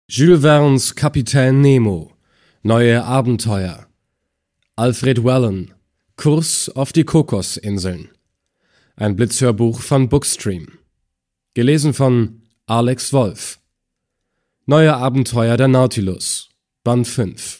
Jules Verne's Kapitän Nemo, neue Abenteuer, Alfred Wellen, Kurs auf die Kokosinseln. Ein Blitzhörbuch von Bookstream. Gelesen von Alex Wolf. Neue Abenteuer der Nautilus, Band 5.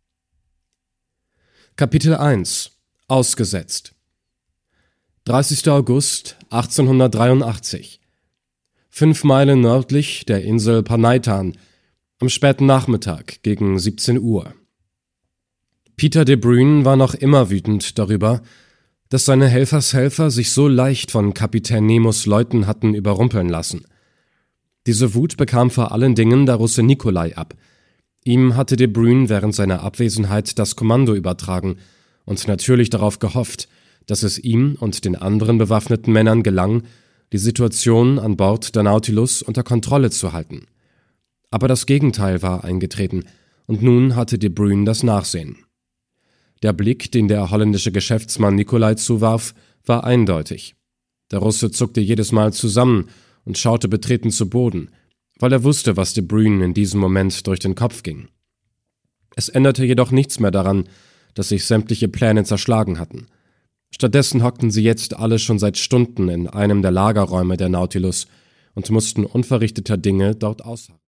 Kapitel 1. Ausgesetzt. 30. August 1883. 5 Meilen nördlich der Insel Panaitan, am späten Nachmittag gegen 17 Uhr. Peter de Bruyn war noch immer wütend darüber, dass seine Helfershelfer sich so leicht von Kapitän Nemos Leuten hatten überrumpeln lassen. Diese Wut bekam vor allen Dingen der Russe Nikolai ab. Ihm hatte de Bruyn während seiner Abwesenheit das Kommando übertragen und natürlich darauf gehofft, dass es ihm und den anderen bewaffneten Männern gelang, die Situation an Bord der Nautilus unter Kontrolle zu halten. Aber das Gegenteil war eingetreten, und nun hatte de Bruyn das Nachsehen. Der Blick, den der holländische Geschäftsmann Nikolai zuwarf, war eindeutig. Der Russe zuckte jedes Mal zusammen und schaute betreten zu Boden, weil er wusste, was de Bruyn in diesem Moment durch den Kopf ging. Es änderte jedoch nichts mehr daran, dass sich sämtliche Pläne zerschlagen hatten. Stattdessen hockten sie jetzt alle schon seit Stunden in einem der Lagerräume der Nautilus und mussten unverrichteter Dinge dort ausharren.